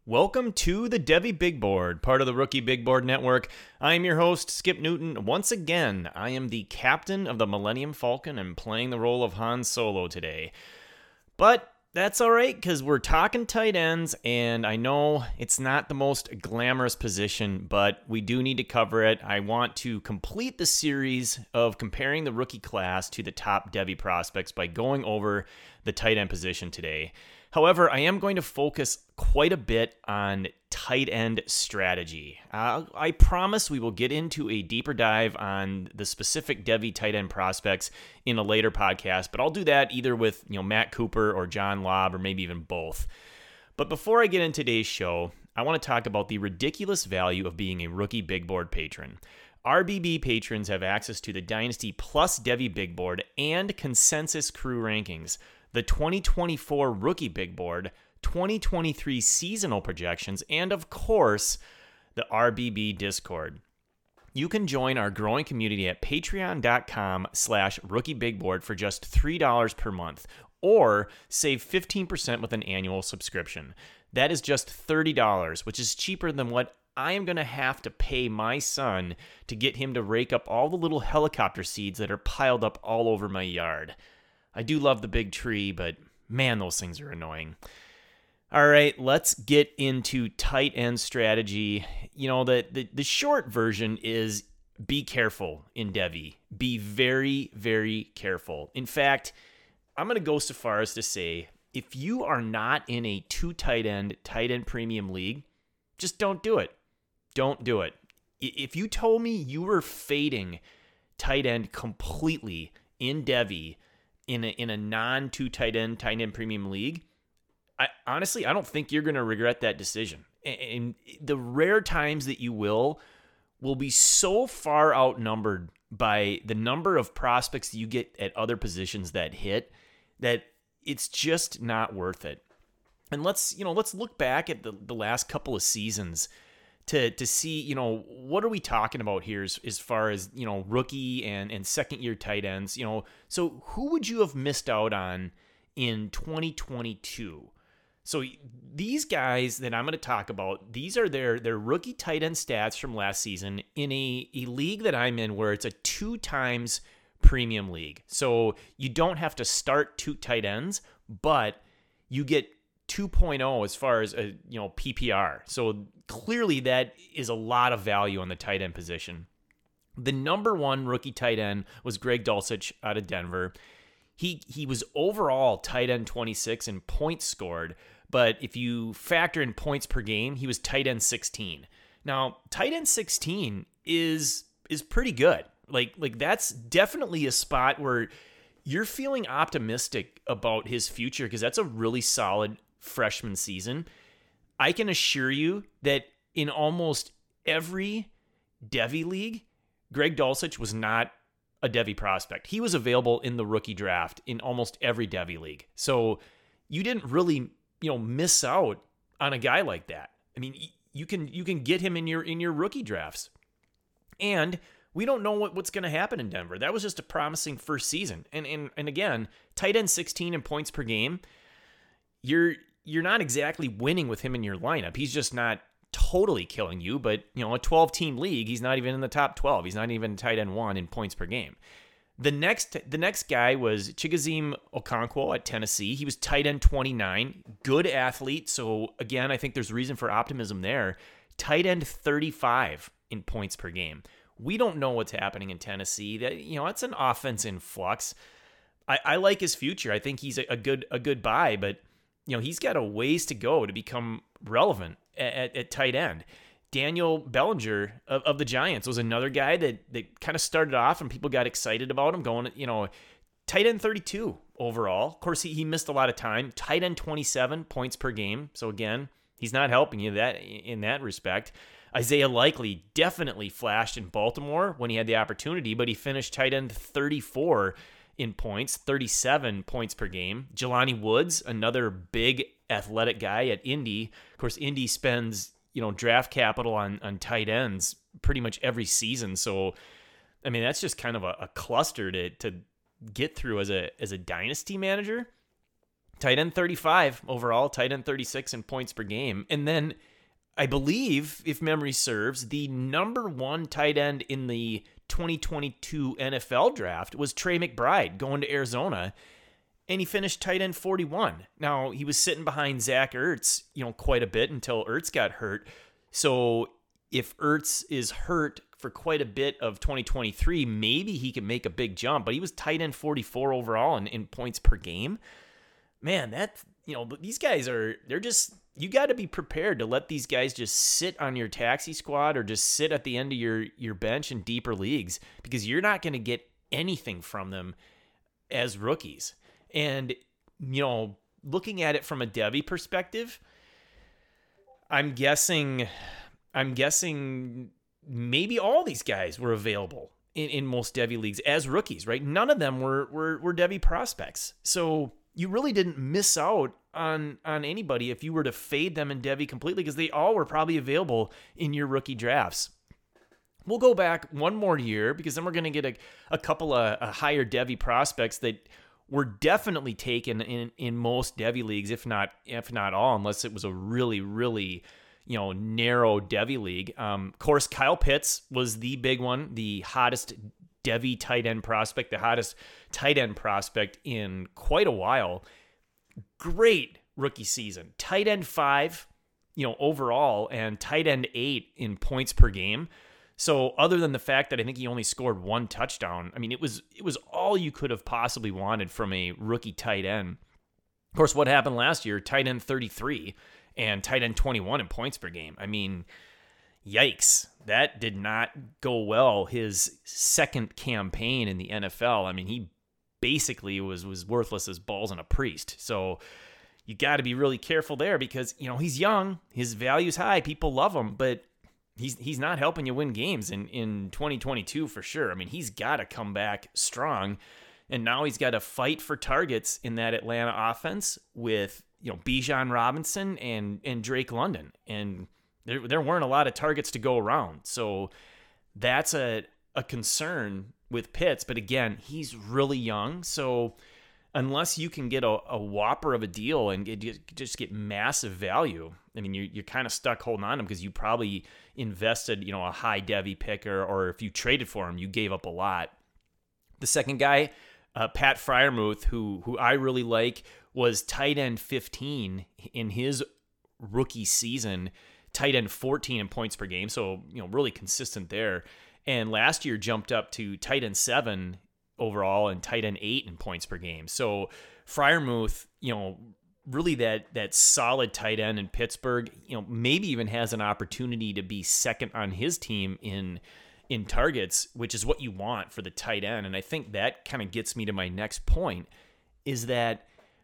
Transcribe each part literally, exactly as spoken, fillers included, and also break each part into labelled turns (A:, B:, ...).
A: Welcome to the Devy Big Board, part of the Rookie Big Board Network. I am your host, Skip Newton. Once again, I am the captain of the Millennium Falcon and playing the role of Han Solo today. But that's all right, because we're talking tight ends, and I know it's not the most glamorous position, but we do need to cover it. I want to complete the series of comparing the rookie class to the top Devy prospects by going over the tight end position today. However, I am going to focus quite a bit on tight end strategy. Uh, I promise we will get into a deeper dive on the specific Devy tight end prospects in a later podcast, but I'll do that either with you know Matt Cooper or John Lobb or maybe even both. But before I get into today's show, I want to talk about the ridiculous value of being a Rookie Big Board patron. R B B patrons have access to the Dynasty Plus Devy Big Board and Consensus Crew rankings, the twenty twenty-four Rookie Big Board, twenty twenty-three seasonal projections, and of course, the R B B Discord. You can join our growing community at patreon.com slash rookiebigboard for just three dollars per month, or save fifteen percent with an annual subscription. That is just thirty dollars, which is cheaper than what I am going to have to pay my son to get him to rake up all the little helicopter seeds that are piled up all over my yard. I do love the big tree, but man, those things are annoying. All right, let's get into tight end strategy. You know, the, the, the short version is be careful in Devy. Be very, very careful. In fact, I'm going to go so far as to say, if you are not in a two tight end, tight end premium league, just don't do it. Don't do it. If you told me you were fading tight end completely in Devy, in a, in a non-two tight end, tight end premium league, I honestly, I don't think you're going to regret that decision. And, and the rare times that you will, will be so far outnumbered by the number of prospects you get at other positions that hit, that it's just not worth it. And let's, you know, let's look back at the, the last couple of seasons to to see, you know, what are we talking about here as, as far as, you know, rookie and, and second year tight ends, you know, so who would you have missed out on in twenty twenty-two? So these guys that I'm going to talk about, these are their, their rookie tight end stats from last season in a, a league that I'm in where it's a two times premium league. So you don't have to start two tight ends, but you get two point oh as far as a, you know, P P R. So clearly that is a lot of value on the tight end position. The number one rookie tight end was Greg Dulcich out of Denver. He he was overall tight end twenty-six in points scored, but if you factor in points per game, he was tight end sixteen. Now, tight end sixteen is is pretty good. Like like that's definitely a spot where you're feeling optimistic about his future because that's a really solid freshman season. I can assure you that in almost every Devy league, Greg Dulcich was not a Devy prospect. He was available in the rookie draft in almost every Devy league. So you didn't really, you know, miss out on a guy like that. I mean, you can you can get him in your in your rookie drafts. And we don't know what, what's going to happen in Denver. That was just a promising first season. And and and again, tight end sixteen in points per game, you're you're not exactly winning with him in your lineup. He's just not totally killing you, but you know, a twelve-team league, he's not even in the top twelve. He's not even tight end one in points per game. The next the next guy was Chigoziem Okonkwo at Tennessee. He was tight end twenty-nine, good athlete. So again, I think there's reason for optimism there. Tight end thirty-five in points per game. We don't know what's happening in Tennessee. That, you know, it's an offense in flux. I, I like his future. I think he's a, a good a good buy, but you know, he's got a ways to go to become relevant at, at, at tight end. Daniel Bellinger of, of the Giants was another guy that, that kind of started off and people got excited about him going, you know, tight end thirty-two overall. Of course, he, he missed a lot of time. Tight end twenty-seven points per game. So again, he's not helping you that in that respect. Isaiah Likely definitely flashed in Baltimore when he had the opportunity, but he finished tight end thirty-four in points, thirty-seven points per game. Jelani Woods, another big athletic guy at Indy. Of course, Indy spends, you know, draft capital on, on tight ends pretty much every season. So, I mean, that's just kind of a, a cluster to to get through as a as a dynasty manager. tight end thirty-five overall, tight end thirty-six in points per game. And then I believe, if memory serves, the number one tight end in the twenty twenty-two N F L draft was Trey McBride going to Arizona, and he finished tight end forty-one. Now, he was sitting behind Zach Ertz, you know, quite a bit until Ertz got hurt. So if Ertz is hurt for quite a bit of twenty twenty-three, maybe he can make a big jump, but he was tight end forty-four overall in, in points per game. Man, that, you know, these guys are, they're just, you got to be prepared to let these guys just sit on your taxi squad or just sit at the end of your, your bench in deeper leagues, because you're not going to get anything from them as rookies. And, you know, looking at it from a Devy perspective, I'm guessing, I'm guessing maybe all these guys were available in, in most Devy leagues as rookies, right? None of them were, were, were Devy prospects. So you really didn't miss out on, on anybody if you were to fade them in Devy completely, because they all were probably available in your rookie drafts. We'll go back one more year, because then we're going to get a, a couple of a higher Devy prospects that were definitely taken in, in most Devy leagues, if not if not all, unless it was a really, really, you know, narrow Devy league. Um, of course, Kyle Pitts was the big one, the hottest Devy tight end prospect, the hottest tight end prospect in quite a while. Great rookie season. Tight end five, you know, overall, and tight end eight in points per game. So other than the fact that I think he only scored one touchdown, I mean, it was it was all you could have possibly wanted from a rookie tight end. Of course, what happened last year, tight end thirty-three and tight end twenty-one in points per game. I mean, yikes, that did not go well. His second campaign in the N F L, I mean, he basically was was worthless as balls on a priest. So you got to be really careful there, because, you know, he's young, his value's high, people love him, but he's he's not helping you win games in, in twenty twenty-two for sure. I mean, he's got to come back strong, and now he's got to fight for targets in that Atlanta offense with, you know, Bijan Robinson and and Drake London, and there there weren't a lot of targets to go around. So that's a a concern with Pitts, but again, he's really young, so unless you can get a, a whopper of a deal and get, just get massive value, I mean, you're, you're kind of stuck holding on to him, because you probably invested, you know, a high Devy picker, or if you traded for him, you gave up a lot. The second guy, uh, Pat Freiermuth, who who I really like, was tight end fifteen in his rookie season, tight end fourteen in points per game, so, you know, really consistent there. And last year jumped up to tight end seven overall and tight end eight in points per game. So Freiermuth, you know, really that that solid tight end in Pittsburgh, you know, maybe even has an opportunity to be second on his team in in targets, which is what you want for the tight end. And I think that kind of gets me to my next point, is that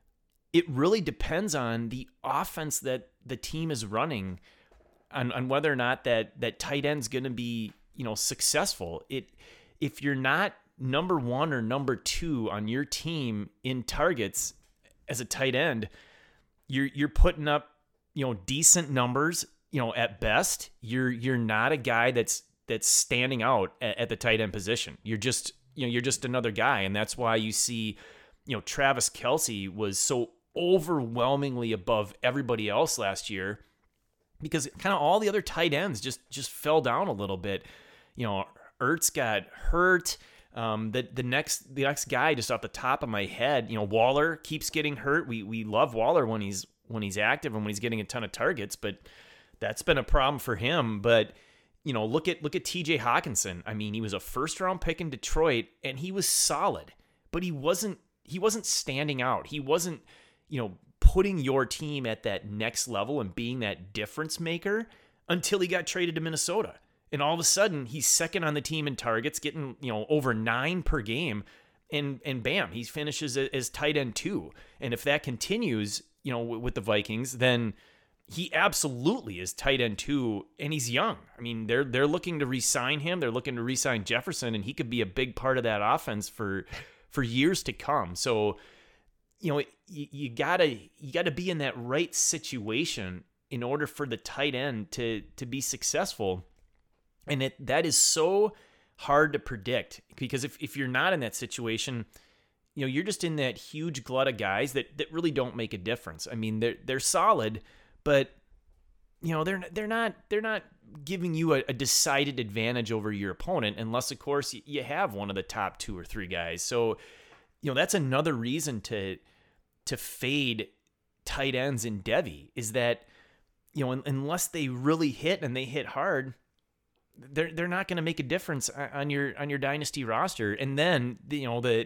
A: it really depends on the offense that the team is running, on, on whether or not that that tight end's going to be, you know, successful. It if you're not number one or number two on your team in targets as a tight end, you're you're putting up, you know, decent numbers, you know, at best. You're you're not a guy that's that's standing out at, at the tight end position. You're just, you know, you're just another guy, and that's why you see, you know, Travis Kelce was so overwhelmingly above everybody else last year, because kind of all the other tight ends just just fell down a little bit. You know, Ertz got hurt. Um, the the next the next guy, just off the top of my head, you know, Waller keeps getting hurt. We we love Waller when he's when he's active and when he's getting a ton of targets, but that's been a problem for him. But, you know, look at look at T J Hawkinson. I mean, he was a first round pick in Detroit, and he was solid, but he wasn't he wasn't standing out. He wasn't, you know, putting your team at that next level and being that difference maker until he got traded to Minnesota. And all of a sudden, he's second on the team in targets, getting, you know, over nine per game, and and bam, he finishes as tight end two. And if that continues, you know, with the Vikings, then he absolutely is tight end two, and he's young. I mean, they're they're looking to re-sign him. They're looking to re-sign Jefferson, and he could be a big part of that offense for for years to come. So, you know, you, you gotta you gotta be in that right situation in order for the tight end to to be successful. And it that is so hard to predict, because if, if you're not in that situation, you know, you're just in that huge glut of guys that that really don't make a difference. I mean, they're they're solid, but you know, they're they're not they're not giving you a, a decided advantage over your opponent unless, of course, you have one of the top two or three guys. So, you know, that's another reason to to fade tight ends in Devy is that, you know, unless they really hit and they hit hard, they're they're not going to make a difference on your on your dynasty roster. And then, you know, the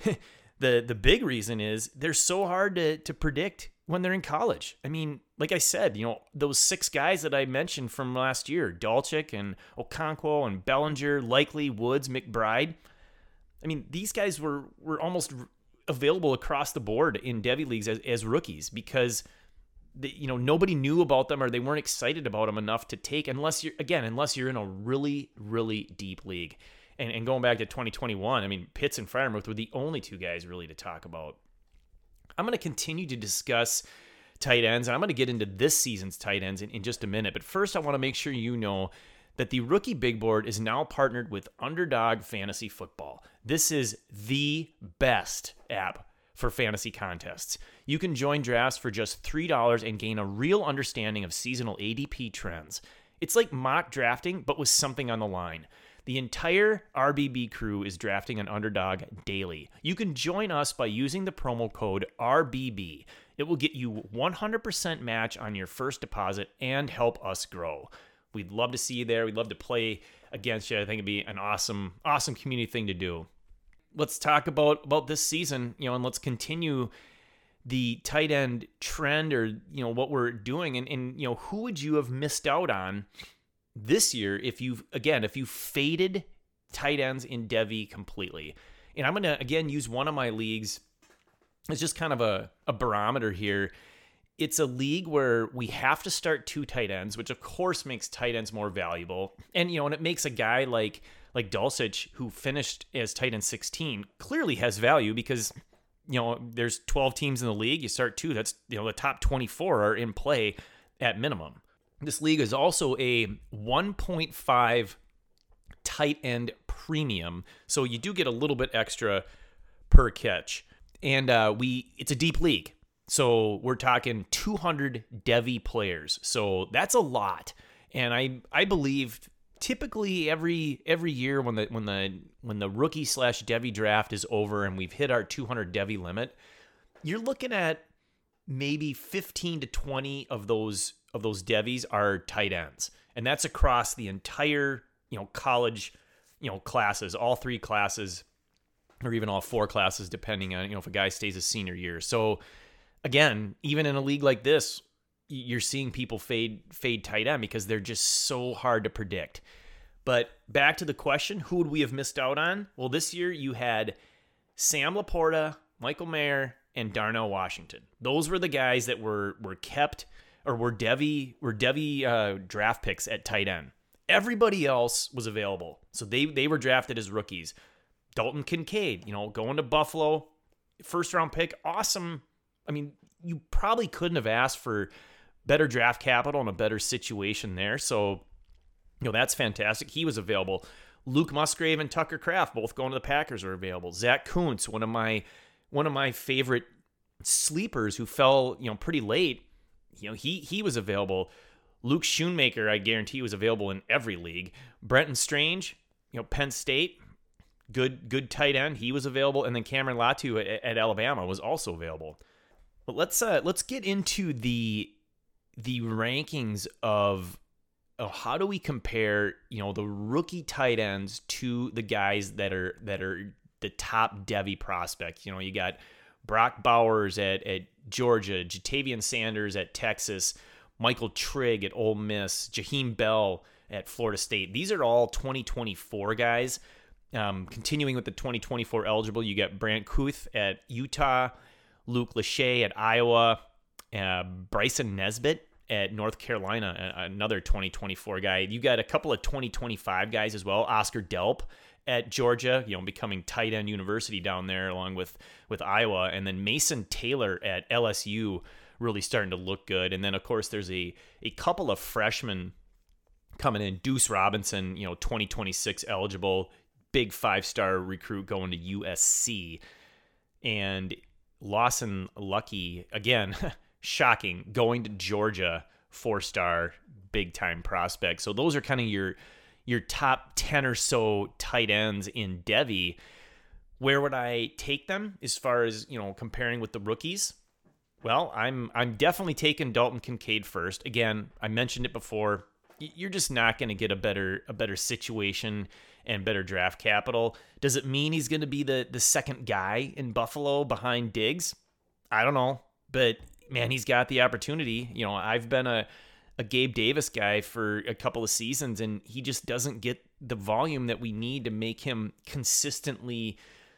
A: the the big reason is they're so hard to to predict when they're in college. I mean, like I said, you know, those six guys that I mentioned from last year, Dalchik and Okonkwo and Bellinger, Likely, Woods, McBride. I mean, these guys were were almost available across the board in Devy leagues as, as rookies because the, you know, nobody knew about them or they weren't excited about them enough to take unless you're, again, unless you're in a really, really deep league. And, and going back to twenty twenty-one, I mean, Pitts and Freiermuth were the only two guys really to talk about. I'm going to continue to discuss tight ends, and I'm going to get into this season's tight ends in, in just a minute. But first, I want to make sure you know that the Rookie Big Board is now partnered with Underdog Fantasy Football. This is the best app for fantasy contests. You can join drafts for just three dollars and gain a real understanding of seasonal A D P trends. It's like mock drafting, but with something on the line. The entire R B B crew is drafting an Underdog daily. You can join us by using the promo code R B B. It will get you one hundred percent match on your first deposit and help us grow. We'd love to see you there. We'd love to play against you. I think it'd be an awesome, awesome community thing to do. Let's talk about, about this season, you know, and let's continue the tight end trend or, you know, what we're doing. And, and, you know, who would you have missed out on this year if you, again, if you faded tight ends in Devy completely? And I'm going to, again, use one of my leagues as just kind of a, a barometer here. It's a league where we have to start two tight ends, which of course makes tight ends more valuable. And, you know, and it makes a guy like, like Dulcich, who finished as tight end sixteen, clearly has value because, you know, there's twelve teams in the league. You start two, that's, you know, the top twenty-four are in play at minimum. This league is also a one point five tight end premium, so you do get a little bit extra per catch. And uh, we it's a deep league, so we're talking two hundred Devy players, so that's a lot. And I I believe typically every every year when the when the when the rookie slash Devy draft is over and we've hit our two hundred Devy limit, you're looking at maybe fifteen to twenty of those of those Devies are tight ends. And that's across the entire, you know, college, you know, classes, all three classes, or even all four classes, depending on, you know, if a guy stays a senior year. So again, even in a league like this, you're seeing people fade fade tight end because they're just so hard to predict. But back to the question, who would we have missed out on? Well, this year you had Sam Laporta, Michael Mayer, and Darnell Washington. Those were the guys that were were kept or were Devy were Devy uh, draft picks at tight end. Everybody else was available, so they they were drafted as rookies. Dalton Kincaid, you know, going to Buffalo, first round pick, awesome. I mean, you probably couldn't have asked for better draft capital and a better situation there. So, you know, that's fantastic. He was available. Luke Musgrave and Tucker Kraft, both going to the Packers, are available. Zach Kuntz, one of my one of my favorite sleepers who fell, you know, pretty late. You know, he he was available. Luke Schoonmaker, I guarantee, was available in every league. Brenton Strange, you know, Penn State, good good tight end, he was available. And then Cameron Latu at, at Alabama was also available. But let's uh, let's get into the the rankings of, of how do we compare, you know, the rookie tight ends to the guys that are that are the top Devy prospects. You know, you got Brock Bowers at, at Georgia, Jatavian Sanders at Texas, Michael Trigg at Ole Miss, Jaheim Bell at Florida State. These are all twenty twenty-four guys. Um, continuing with the twenty twenty-four eligible, you got Brant Kuth at Utah, Luke Lachey at Iowa, uh, Bryson Nesbitt at North Carolina, another twenty twenty-four guy. You got a couple of twenty twenty-five guys as well. Oscar Delp at Georgia, you know, becoming tight end university down there along with, with Iowa. And then Mason Taylor at L S U really starting to look good. And then, of course, there's a, a couple of freshmen coming in. Deuce Robinson, you know, twenty twenty-six eligible, big five-star recruit going to U S C. And Lawson Lucky, again, shocking, going to Georgia, four-star, big-time prospect. So those are kind of your your top ten or so tight ends in Devy. Where would I take them as far as, you know, comparing with the rookies? Well, I'm I'm definitely taking Dalton Kincaid first. Again, I mentioned it before. You're just not going to get a better a better situation and better draft capital. Does it mean he's going to be the the second guy in Buffalo behind Diggs? I don't know, but man, he's got the opportunity. You know, I've been a a Gabe Davis guy for a couple of seasons, and he just doesn't get the volume that we need to make him consistently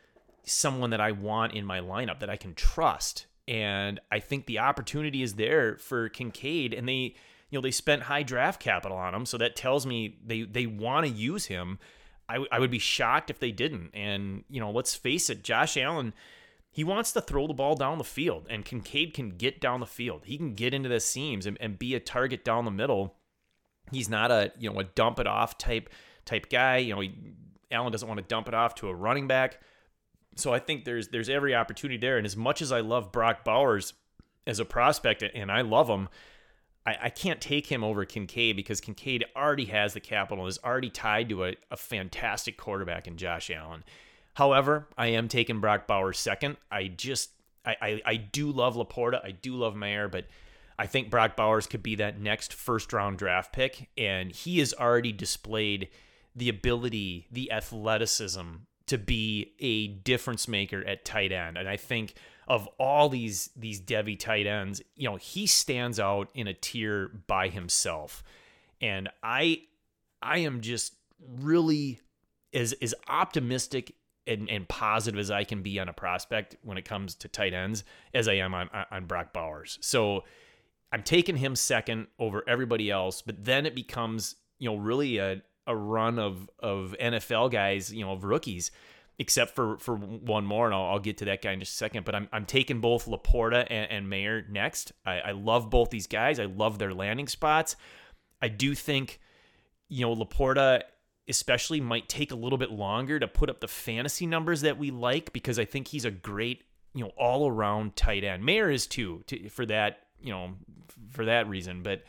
A: someone that I want in my lineup that I can trust. And I think the opportunity is there for Kincaid, and they, you know, they spent high draft capital on him, so that tells me they they want to use him. I, I would be shocked if they didn't. And, you know, let's face it, Josh Allen, he wants to throw the ball down the field, and Kincaid can get down the field. He can get into the seams and, and be a target down the middle. He's not a, you know, a dump it off type type guy. You know, he, Allen doesn't want to dump it off to a running back. So I think there's there's every opportunity there. And as much as I love Brock Bowers as a prospect, and I love him, I, I can't take him over Kincaid because Kincaid already has the capital, is already tied to a, a fantastic quarterback in Josh Allen. However, I am taking Brock Bowers second. I just, I, I, I do love Laporta. I do love Mayer, but I think Brock Bowers could be that next first round draft pick. And he has already displayed the ability, the athleticism to be a difference maker at tight end. And I think of all these, these Devy tight ends, you know, he stands out in a tier by himself. And I, I am just really as, as optimistic And, and positive as I can be on a prospect when it comes to tight ends as I am on, on Brock Bowers. So I'm taking him second over everybody else, but then it becomes, you know, really a, a run of, of N F L guys, you know, of rookies, except for, for one more, and I'll, I'll get to that guy in just a second, but I'm I'm taking both Laporta and, and Mayer next. I, I love both these guys. I love their landing spots. I do think, you know, Laporta especially might take a little bit longer to put up the fantasy numbers that we like, because I think he's a great, you know, all around tight end. Mayer is too, to, for that, you know, for that reason. But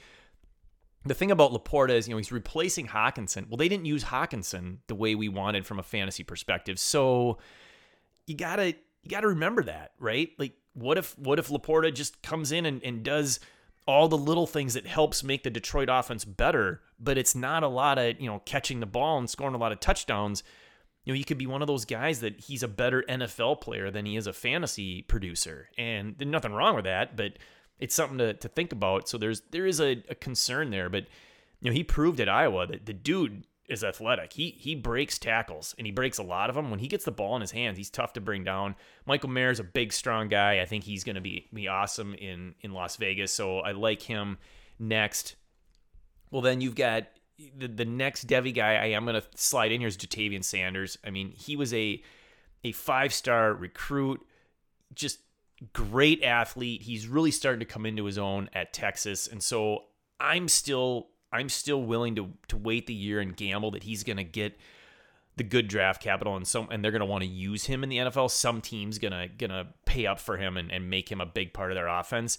A: the thing about Laporta is, you know, he's replacing Hawkinson. Well, they didn't use Hawkinson the way we wanted from a fantasy perspective. So you gotta, you gotta remember that, right? Like, what if, what if Laporta just comes in and, and does all the little things that helps make the Detroit offense better, but it's not a lot of, you know, catching the ball and scoring a lot of touchdowns. You know, you could be one of those guys that he's a better N F L player than he is a fantasy producer. And there's nothing wrong with that, but it's something to, to think about. So there's, there is a, a concern there, but, you know, he proved at Iowa that the dude is athletic. He, he breaks tackles, and he breaks a lot of them. When he gets the ball in his hands, he's tough to bring down. Michael Mayer's a big, strong guy. I think he's going to be, be awesome in, in Las Vegas. So I like him next. Well, then you've got the, the next Devy guy I am going to slide in here is Jatavian Sanders. I mean, he was a, a five-star recruit, just great athlete. He's really starting to come into his own at Texas. And so I'm still I'm still willing to to wait the year and gamble that he's going to get the good draft capital, and some and they're going to want to use him in the N F L. Some team's going to going to pay up for him and, and make him a big part of their offense.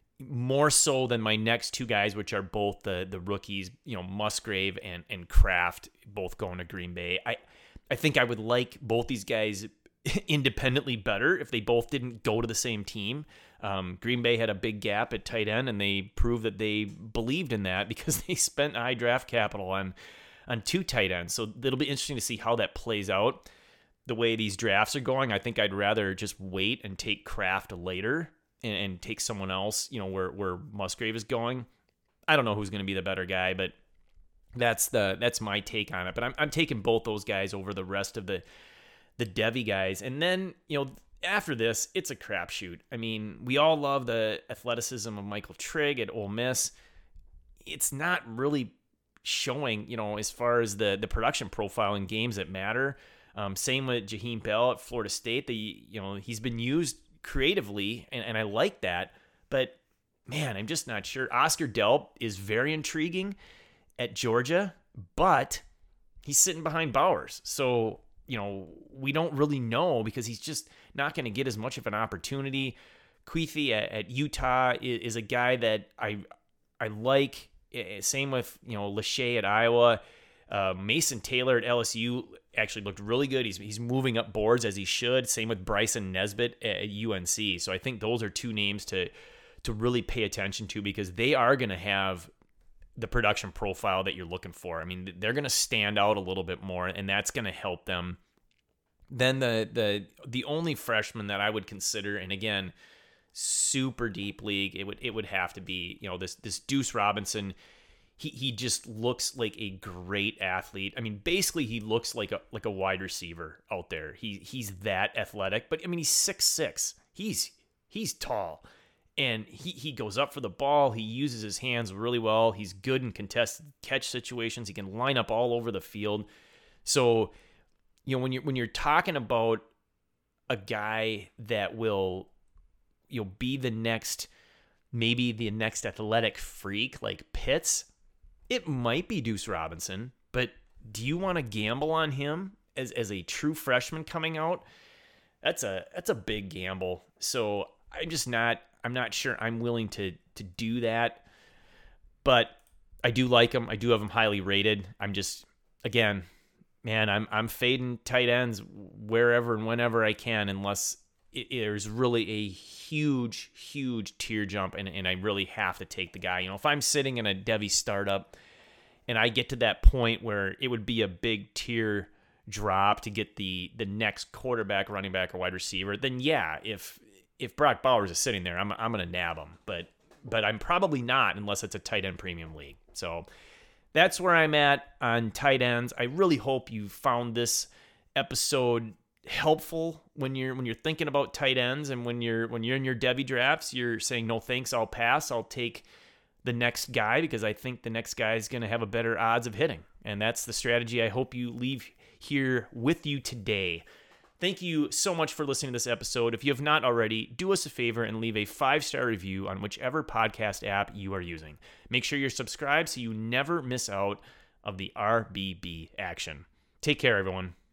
A: More so than my next two guys, which are both the the rookies, you know, Musgrave and and Kraft, both going to Green Bay. I I think I would like both these guys independently better if they both didn't go to the same team. Um, Green Bay had a big gap at tight end, and they proved that they believed in that because they spent high draft capital on on two tight ends. So it'll be interesting to see how that plays out. The way these drafts are going, I think I'd rather just wait and take Kraft later and, and take someone else, you know, where where Musgrave is going. I don't know who's going to be the better guy, but that's the that's my take on it. But I'm I'm taking both those guys over the rest of the the Devy guys. And then, you know, after this, it's a crapshoot. I mean, we all love the athleticism of Michael Trigg at Ole Miss. It's not really showing, you know, as far as the the production profile in games that matter. Um, same with Jaheim Bell at Florida State. The you know he's been used creatively, and, and I like that. But man, I'm just not sure. Oscar Delp is very intriguing at Georgia, but he's sitting behind Bowers. So you know, we don't really know because he's just not going to get as much of an opportunity. Kuithe at, at Utah is, is a guy that I I like. Same with, you know, Lachey at Iowa. Uh, Mason Taylor at L S U actually looked really good. He's he's moving up boards as he should. Same with Bryson Nesbitt at U N C. So I think those are two names to to really pay attention to because they are going to have the production profile that you're looking for. I mean, they're going to stand out a little bit more, and that's going to help them. Then the the the only freshman that I would consider, and again, super deep league, it would it would have to be, you know, this this Deuce Robinson. He he just looks like a great athlete. I mean, basically he looks like a like a wide receiver out there. He he's that athletic, but I mean he's six six. He's he's tall. And he, he goes up for the ball. He uses his hands really well. He's good in contested catch situations. He can line up all over the field. So, you know, when you're when you're talking about a guy that will, you know, be the next, maybe the next athletic freak like Pitts, it might be Deuce Robinson. But do you want to gamble on him as as a true freshman coming out? That's a that's a big gamble. So I'm just not. I'm not sure I'm willing to to do that, but I do like him. I do have him highly rated. I'm just, again, man, I'm I'm fading tight ends wherever and whenever I can, unless it, there's really a huge, huge tier jump, and, and I really have to take the guy. You know, if I'm sitting in a Devy startup and I get to that point where it would be a big tier drop to get the the next quarterback, running back, or wide receiver, then yeah, if If Brock Bowers is sitting there, I'm I'm gonna nab him, but but I'm probably not unless it's a tight end premium league. So that's where I'm at on tight ends. I really hope you found this episode helpful when you're when you're thinking about tight ends, and when you're when you're in your Devy drafts, you're saying no thanks, I'll pass. I'll take the next guy because I think the next guy is gonna have a better odds of hitting, and that's the strategy I hope you leave here with you today. Thank you so much for listening to this episode. If you have not already, do us a favor and leave a five-star review on whichever podcast app you are using. Make sure you're subscribed so you never miss out of the R B B action. Take care, everyone.